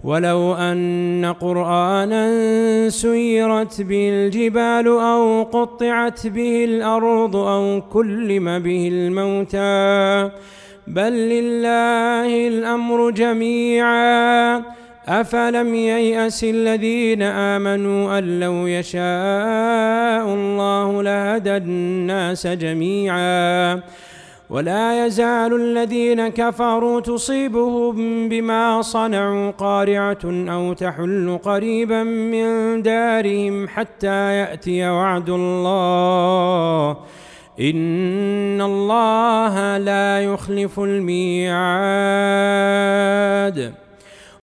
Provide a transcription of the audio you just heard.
ولو أن قرآنا سيرت به الجبال أو قطعت به الأرض أو كلم به الموتى بل لله الأمر جميعا أفلم ييأس الذين آمنوا أن لو يشاء الله لهدى الناس جميعا ولا يزال الذين كفروا تصيبهم بما صنعوا قارعة أو تحل قريبا من دارهم حتى يأتي وعد الله إن الله لا يخلف الميعاد.